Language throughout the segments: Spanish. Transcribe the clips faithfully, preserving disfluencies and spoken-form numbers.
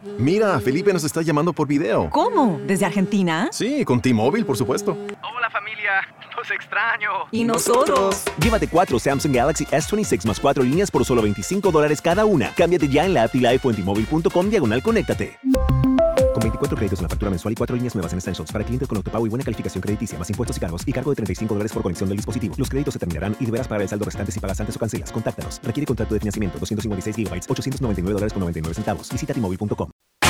Mira, Felipe nos está llamando por video. ¿Cómo? ¿Desde Argentina? Sí, con T-Mobile, por supuesto. Hola familia, los extraño. ¿Y nosotros? Llévate cuatro Samsung Galaxy S veintiséis más cuatro líneas por solo veinticinco dólares cada una. Cámbiate ya en la app y live o en T-Mobile punto com diagonal conéctate. Con veinticuatro créditos en la factura mensual y cuatro líneas nuevas en Essentials para clientes con autopago y buena calificación crediticia, más impuestos y cargos y cargo de treinta y cinco dólares por conexión del dispositivo. Los créditos se terminarán y deberás pagar el saldo restante si pagas antes o cancelas. Contáctanos. Requiere contrato de financiamiento. doscientos cincuenta y seis gigabytes, ochocientos noventa y nueve dólares con noventa y nueve centavos. Visita T Mobile punto com.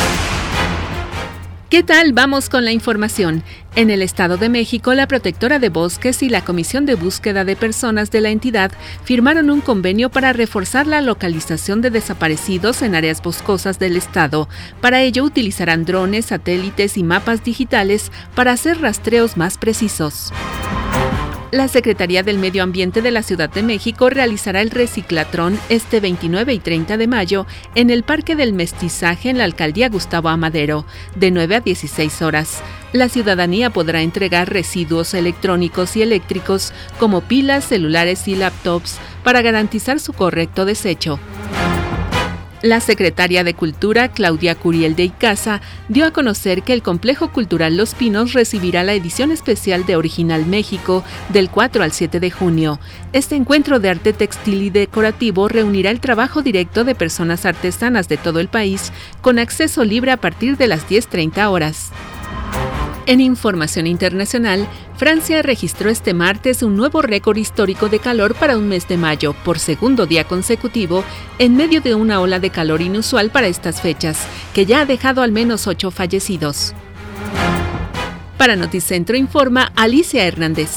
¿Qué tal? Vamos con la información. En el Estado de México, la Protectora de Bosques y la Comisión de Búsqueda de Personas de la entidad firmaron un convenio para reforzar la localización de desaparecidos en áreas boscosas del estado. Para ello, utilizarán drones, satélites y mapas digitales para hacer rastreos más precisos. La Secretaría del Medio Ambiente de la Ciudad de México realizará el reciclatrón este veintinueve y treinta de mayo en el Parque del Mestizaje en la Alcaldía Gustavo Amadero, de nueve a dieciséis horas. La ciudadanía podrá entregar residuos electrónicos y eléctricos como pilas, celulares y laptops para garantizar su correcto desecho. La secretaria de Cultura, Claudia Curiel de Icaza, dio a conocer que el Complejo Cultural Los Pinos recibirá la edición especial de Original México del cuatro al siete de junio. Este encuentro de arte textil y decorativo reunirá el trabajo directo de personas artesanas de todo el país con acceso libre a partir de las diez treinta horas. En información internacional, Francia registró este martes un nuevo récord histórico de calor para un mes de mayo, por segundo día consecutivo, en medio de una ola de calor inusual para estas fechas, que ya ha dejado al menos ocho fallecidos. Para Noticentro informa Alicia Hernández.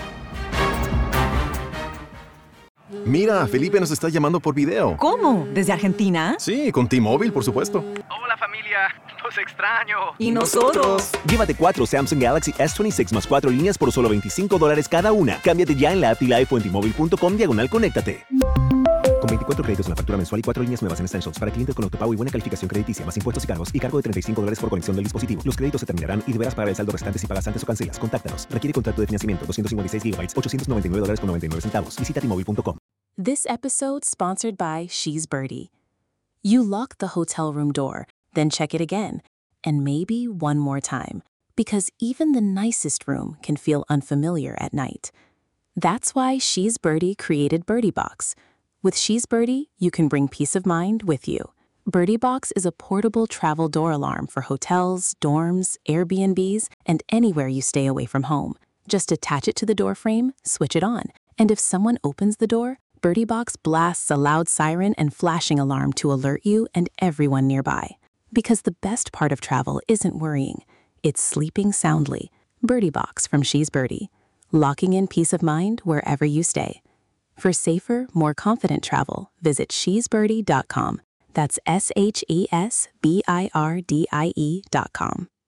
Mira, Felipe nos está llamando por video. ¿Cómo? ¿Desde Argentina? Sí, con T-Mobile, por supuesto. Hola familia, los extraño. ¿Y nosotros? Llévate cuatro Samsung Galaxy S veintiséis más cuatro líneas por solo veinticinco dólares cada una. Cámbiate ya en la app y live o en T Mobile punto com diagonal conéctate. Con veinticuatro créditos en la factura mensual y cuatro líneas nuevas en Essentials para clientes con autopago y buena calificación crediticia, más impuestos y cargos y cargo de treinta y cinco dólares por conexión del dispositivo. Los créditos se terminarán y deberás pagar el saldo restante si pagas antes o cancelas. Contáctanos. Requiere contrato de financiamiento. doscientos cincuenta y seis gigabytes, ochocientos noventa y nueve dólares con noventa y nueve centavos. Visita T Mobile punto com. This episode sponsored by She's Birdie. You lock the hotel room door, then check it again, and maybe one more time, because even the nicest room can feel unfamiliar at night. That's why She's Birdie created Birdie Box. With She's Birdie, you can bring peace of mind with you. Birdie Box is a portable travel door alarm for hotels, dorms, Airbnbs, and anywhere you stay away from home. Just attach it to the door frame, switch it on, and if someone opens the door, Birdie Box blasts a loud siren and flashing alarm to alert you and everyone nearby. Because the best part of travel isn't worrying, it's sleeping soundly. Birdie Box from She's Birdie. Locking in peace of mind wherever you stay. For safer, more confident travel, visit she's birdie dot com. That's S H E S B I R D I E dot com.